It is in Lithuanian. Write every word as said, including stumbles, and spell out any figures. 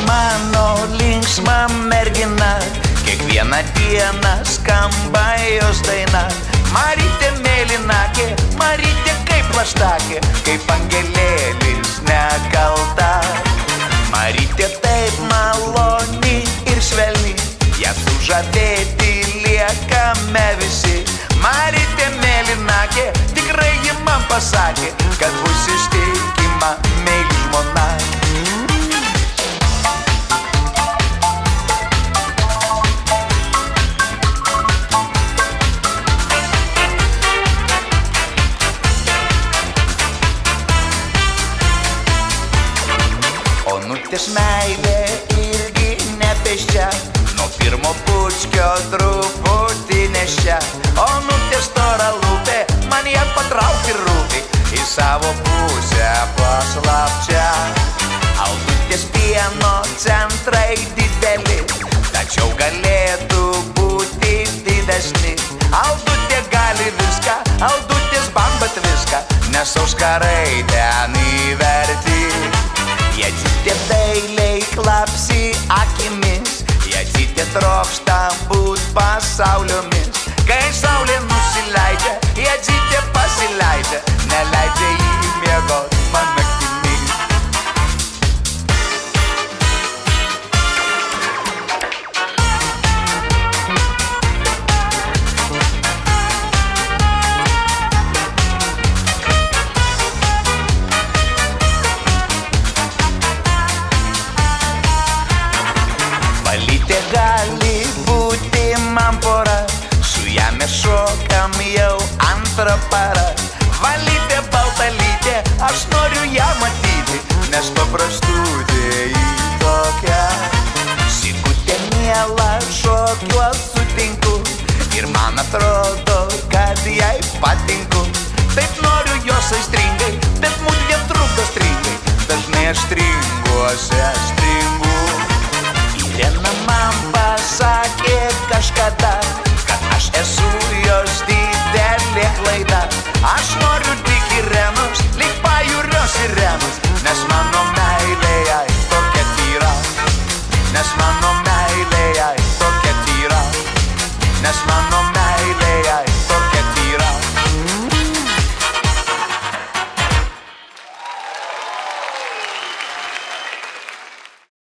mano linksma mergina, kiekvieną dieną skamba jos daina. Marytė mėlynakė, Marytė kaip plaštakė, kaip angelėlis nekalta. Marytė taip maloni ir švelni, ją sužavėti liekame visi. Marytė mėlynakė, tikrai ji man pasakė, kad bus ištikima meili žmona. Onutės meilė irgi nepėsčia, nuo pirmo pučkio truputį neščia. Onutės stora lūpė, man ją patraukti rūpi, į savo pusę paslapčia. Aldutės pieno centrai dideli, tačiau galėtų būti didesni. Aldutė gali viską, Aldutės bambat viską, nes auskarai ten įverti. Jadzytė dailiai klapsi akimis, Jadzytė trokšta būt pasauliomis. Kai saulė nusileidžia, Jadzytė pasileidžia, neleidžia jį miegot man naktimis. Valytė gali būti man pora, su ją mes šokam jau antrą parą. Valytė baltalytė, aš noriu ją matyti, nes paprastutė į tokią. Sigutė miela, šokiuos sutinku, ir man atrodo, kad jai patinku. Taip noriu jos aistringai, bet mudviem trukdo stringai, dažnai aš stringuose stringu. Irena man pasakė kažkada,